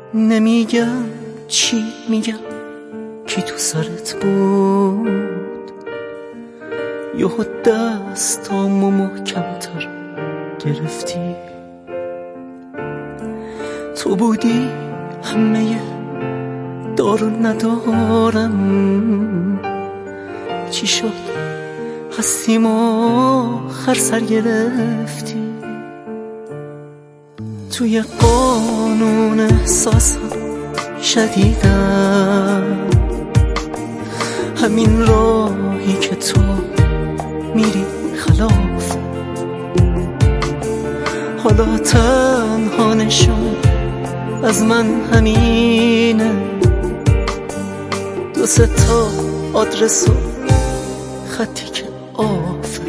نمیگم چی میگم کی تو سرت بود، یهو دستامو محکم‌تر گرفتی. تو بودی همه دارو ندارم، چی شد هستیم آخر سر گرفتی. توی قانون احساسم شدیدم، همین راهی که تو میری خلاف. حالا تنها نشون از من همینه، 2-3 تا آدرس و خطی که آفه.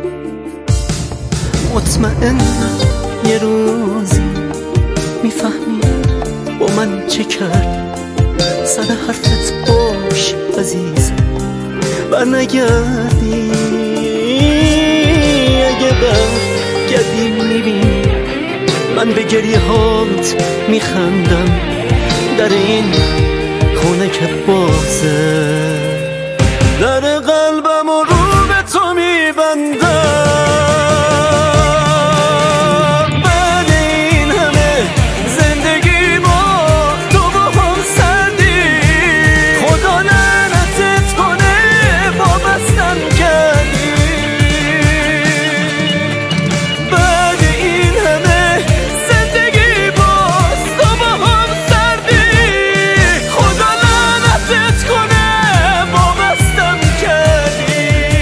مطمئنم یه روزی میفهمی با من چه کرد. سر حرفت باش عزیزم، برنگردی. اگه برگردی میبینی من به گریه هات میخندم. در این خونه که بازه، در قلبم و رو به تو میبندم. بعد این همه زندگی با تو با هم سردی، خدا لعنتت کنه وابستم کردی. بعد این همه زندگی با تو با هم سردی، خدا لعنتت کنه وابستم کردی.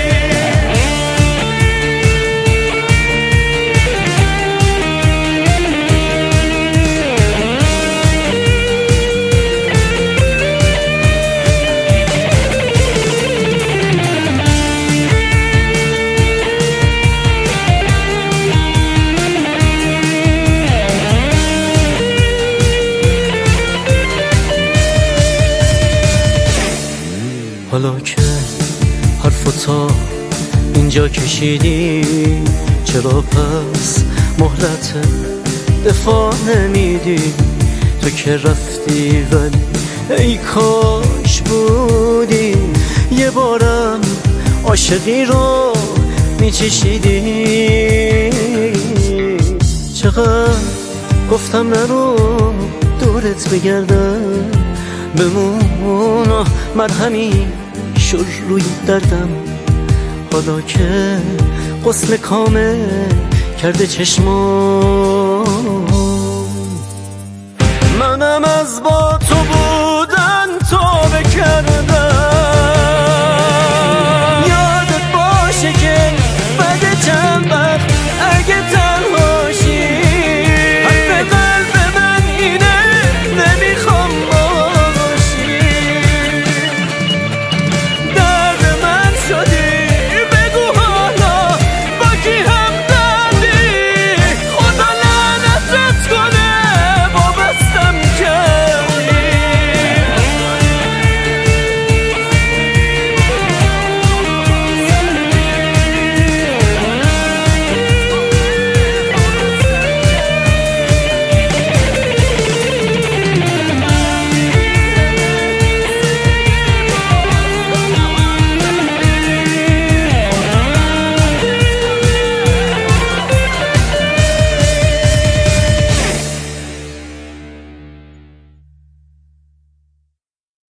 حالا که حرفو تا اینجا کشیدی، چرا پس مهلت دفاع نمیدی؟ تو که رفتی ولی ای کاش بودی، یه بارم عاشقی رو میچشیدی. چقدر گفتم نرو دورت بگردم، بمون و مرهمی شر روی دردم. حالا که غسل کامل کرده چشمام، منم از